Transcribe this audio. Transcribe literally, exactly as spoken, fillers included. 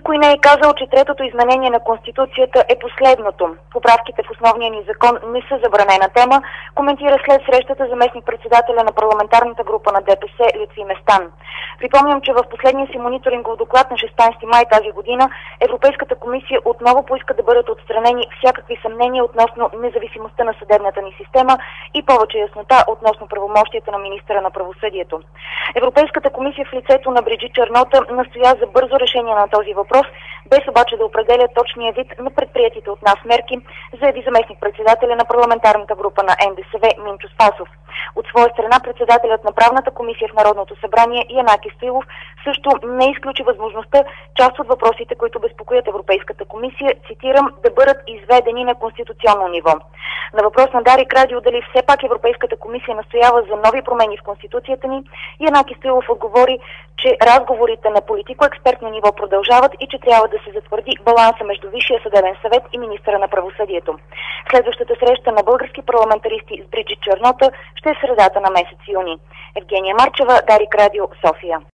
Никой не е казал, че третото изменение на Конституцията е последното. Поправките в основния ни закон не са забранена тема, коментира след срещата заместник-председателя на парламентарната група на ДПС Лютви Местан. Припомням, че в последния си мониторингов доклад на шестнадесети май тази година Европейската комисия отново поиска да бъдат отстранени всякакви съмнения относно независимостта на съдебната ни система и повече яснота относно правомощията на министъра на правосъдието. Европейската комисия в лицето на Бриджит Чернота настоя за бързо решение на този въпрос, без обаче да определя точния вид на предприятите от нас мерки, заяви заместник-председателя на парламентарната група на Н Д С В Минчо Спасов. От своя страна председателят на правната комисия в Народното събрание Янаки Стоилов също не изключи възможността част от въпросите, които безпокоят Европейската комисия, цитирам, да бъдат изведени на конституционно ниво. На въпрос на Дарик Радио дали все пак Европейската комисия настоява за нови промени в Конституцията ни, Янаки Стоилов отговори, че разговорите на политико-експертно ниво продължават и че трябва да се затвърди баланса между Висшия съдебен съвет и министъра на правосъдието. Следващата среща на български парламентаристи с Бриджит Чернота ще е в средата на месец юни. Евгения Марчева, Дарик Радио, София.